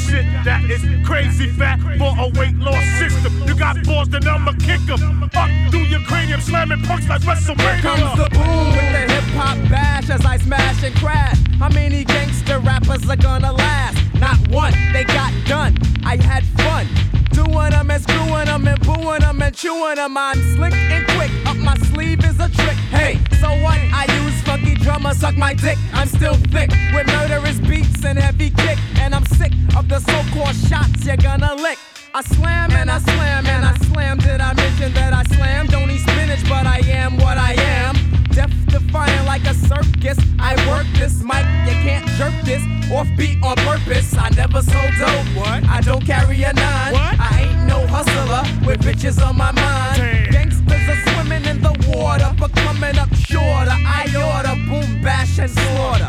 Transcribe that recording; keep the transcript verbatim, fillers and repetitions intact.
shit that is crazy fat for a weight loss system. You got balls, then I'ma kick 'em up through your cranium, slamming punks like WrestleMania. Here comes the boom with the hip hop bash as I smash and crash. How many gangster rappers are gonna last? Not one, they got done. I had fun doing them and screwing them and booing them and chewing them. I'm slick and quick, up my sleeve is a trick. Hey, so what? I use funky drummer, suck my dick. I'm still thick with murderous beats and heavy kick. And I'm sick of the so-called shots you're gonna lick. I slam and I slam and I slam. Did I mention that I slam? Don't eat spinach, but I am what I am. Death defying like a circus. I work this mic, you can't jerk this. Offbeat on purpose. I never sold dope. What? I don't carry a nine. What? I ain't no hustler with bitches on my mind. Damn. Gangsters are swimming in the water, but coming up shorter. I order boom, bash, and slaughter.